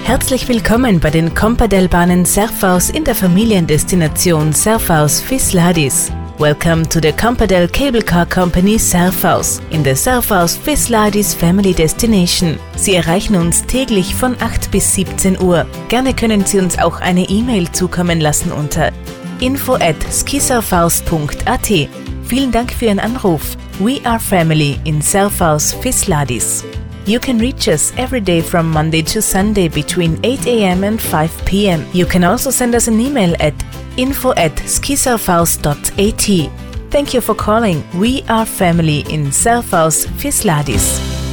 Herzlich willkommen bei den Compadel-Bahnen Surfaus in der Familiendestination Surfaus Fisladis. Welcome to the Compadel Cable Car Company Surfaus in the Surfaus Fisladis Family Destination. Sie erreichen uns täglich von 8 bis 17 Uhr. Gerne können Sie uns auch eine E-Mail zukommen lassen unter info@skisurfaus.at. Vielen Dank für Ihren Anruf. We are family in Surfaus Fisladis. You can reach us every day from Monday to Sunday between 8 a.m. and 5 p.m. You can also send us an email at info@skisurfaus.at. Thank you for calling. We are family in Surfaus Fisladis.